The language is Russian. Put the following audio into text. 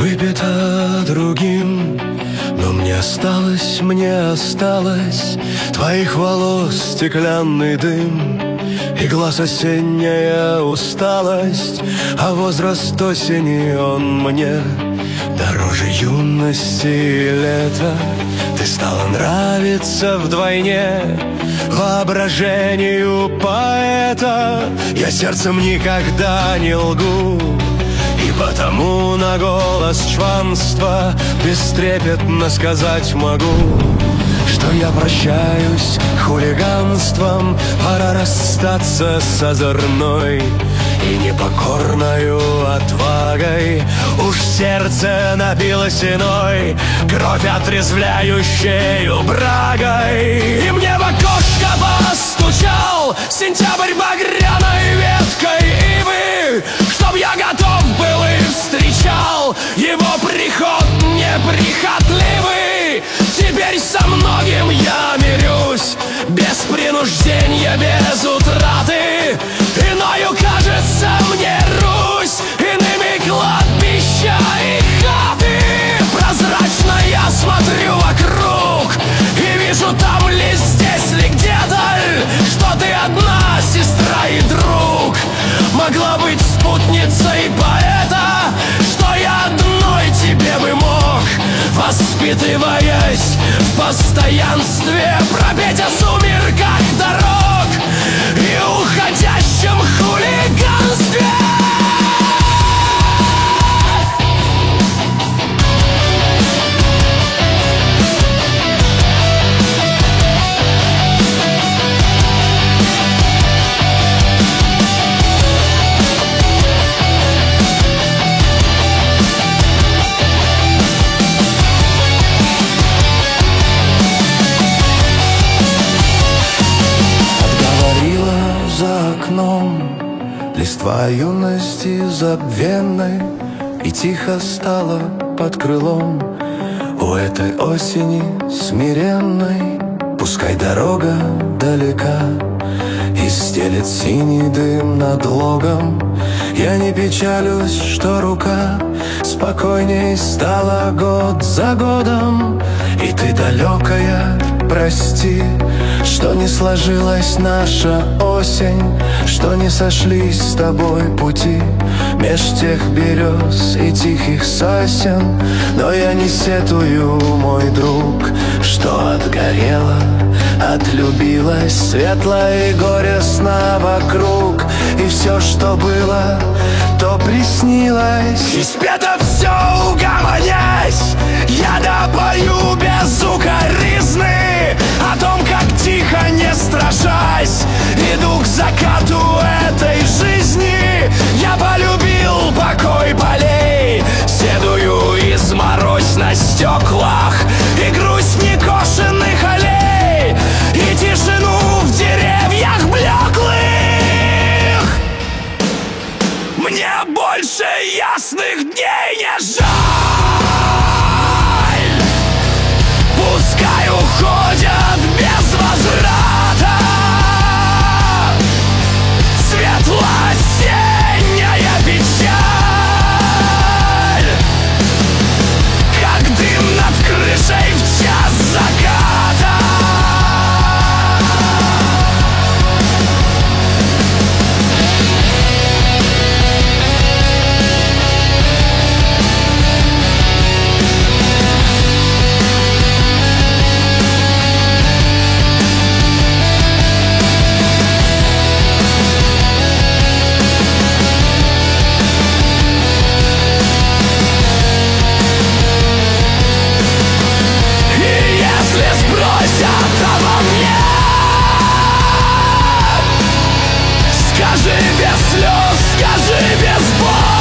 выпито другим, но мне осталось твоих волос стеклянный дым и глаз осенняя усталость, а возраст осени он мне дороже юности и лета. Ты стала нравиться вдвойне воображению поэта. Я сердцем никогда не лгу, и потому на голос чванства бестрепетно сказать могу, что я прощаюсь хулиганством. Пора расстаться с озорной и непокорною отвагой. Уж сердце напилось иной, кровь отрезвляющею брагой. И мне в окошко постучал сентябрь багряной веткой ивы, чтоб я готов был и встречал его приход неприхотливый. Теперь со многим я мирюсь, без принуждения, без утраты. Иною кажется мне Русь, иными кладбища и хаты. Прозрачно я смотрю вокруг и вижу, там ли, здесь ли, где-то, что ты одна, сестра и друг. Могла быть спутницей поэта, что я одной тебе бы мог, воспитываясь в постоянстве, пропеть о сумерках дорог и уходящем хулиганстве. Листва юности забвенной и тихо стала под крылом у этой осени смиренной. Пускай дорога далека и стелет синий дым над логом, я не печалюсь, что рука спокойней стала год за годом. И ты далекая, прости, что не сложилась наша осень, что не сошлись с тобой пути меж тех берез и тихих сосен. Но я не сетую, мой друг, что отгорела, отлюбилась светло и горестно вокруг. И все, что было, то приснилось, и спето все угомонясь, я допою без укоризны о том, как тихо, не страшась, иду к закату этой жизни. Я полюбил покой полей, седую изморозь на стеклах, и грусть некошенных аллей, и тишину в деревьях блеклых. Мне больше ясных дней не жаль. Пускай уходят без возврата светло-осенняя печаль, как дым над крышей в час заката. Скажи без слез, скажи без боли.